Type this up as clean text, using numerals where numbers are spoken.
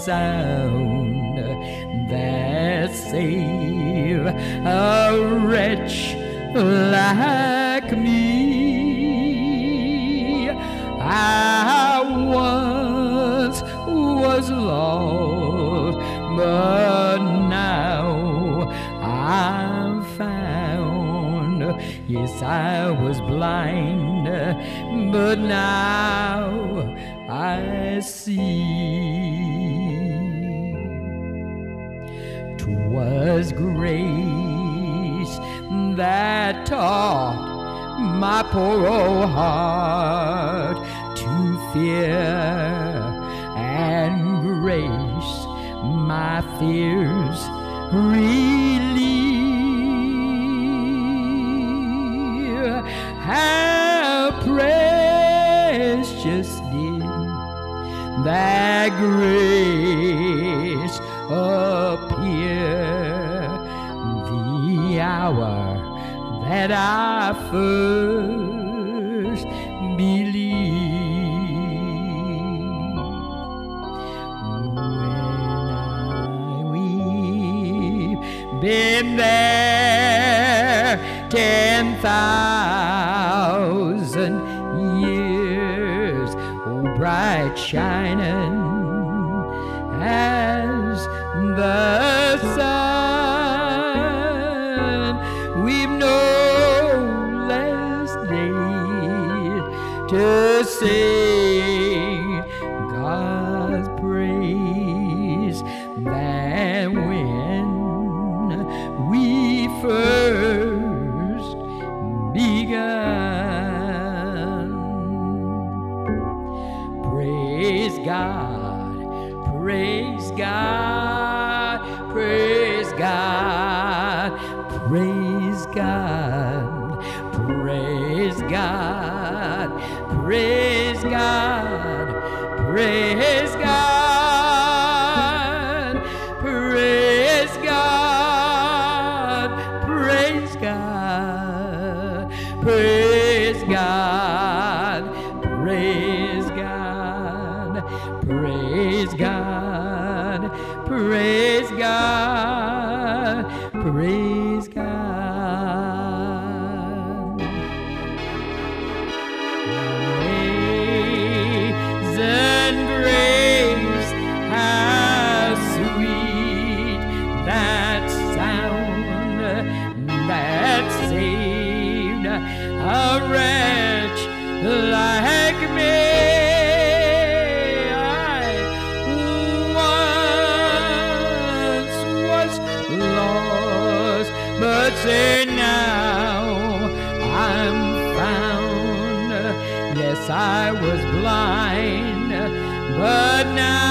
sound that save a wretch like me. I once was lost, but now I'm found. Yes, I was blind, but now I see. 'Twas grace that taught my poor old heart to fear, and grace my fears relieve. How precious did that grace appear the hour that I first believed. When we've been there 10,000 years, oh, bright shining as the sun, we've no less days to sing God's praise than when we first begun. Praise God, praise God, praise God, praise God, praise God, praise God, praise God, praise God, praise God, praise God, praise God, praise God, praise God, praise God. Amazing grace, how sweet that sound that saved a wretch like me. But say now I'm found. Yes, I was blind, but now